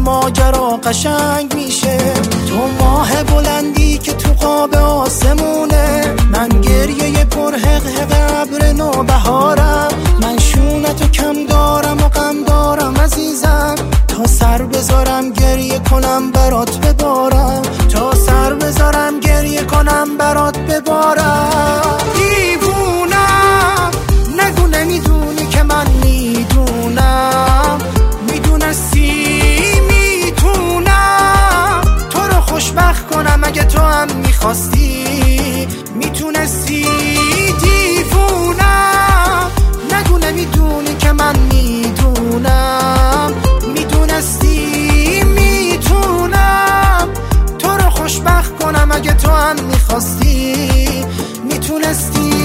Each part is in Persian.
ماجرا قشنگ میشه. تو ماه بلندی که تو قاب آسمونه، من گریه پر حق ابر نوبهارم. من شونتو کم دارم و غم دارم عزیزم، تا سر بذارم گریه کنم برات ببارم، تا سر بذارم گریه کنم برات ببارم. دیوونم نگو نمیدونی که من میدونم، میدونستی میتونم تو رو خوشبخت کنم اگه تو هم میخواستی، میتونستی. دیوونم نگو نمیدونی که من میدونم، میدونستی میتونم تو رو خوشبخت کنم اگه تو هم میخواستی، میتونستی.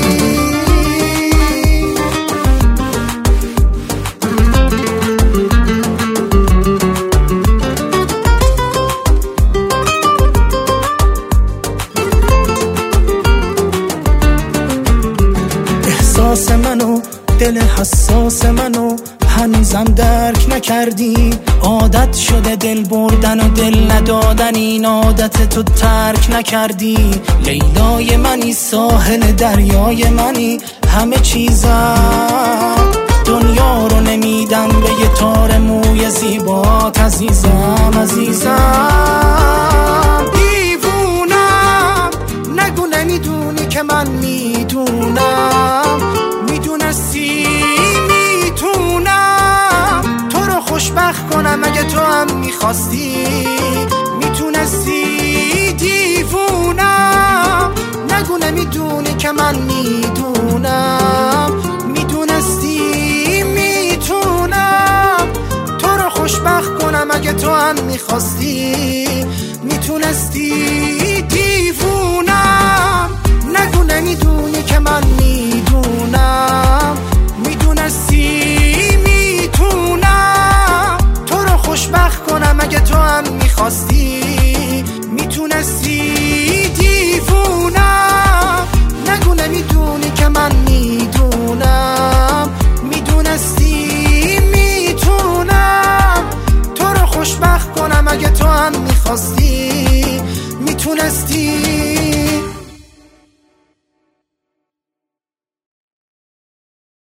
احساس منو، دل حساس منو هنوزم درک نکردی. عادت شده دل بردن و دل ندادن، این عادت تو ترک نکردی. لیلای منی، ساحل دریای منی، همه چیزم. دنیا رو نمیدم به یه تار موی زیبات عزیزم، عزیزم. دیوونم نگو نمیدونی که من میدونم، میدونستی میتونم تو رو خوشبخت کنم اگه تو هم میخواستی، میتونستی. دیوونم نگو نمیدونی که من میدونم، میدونستی میتونم تو رو خوشبخت کنم اگه تو هم میخواستی، میتونستی. دیوونم نگو نمیدونی که من میدونم، میدونستی میتونم تو رو خوشبخت کنم اگه تو هم میخواستی، میتونستی. دیوونم نگو نمیدونی که من میدونم، میدونستی میتونم تو رو خوشبخت کنم اگه تو هم میخواستی، میتونستی.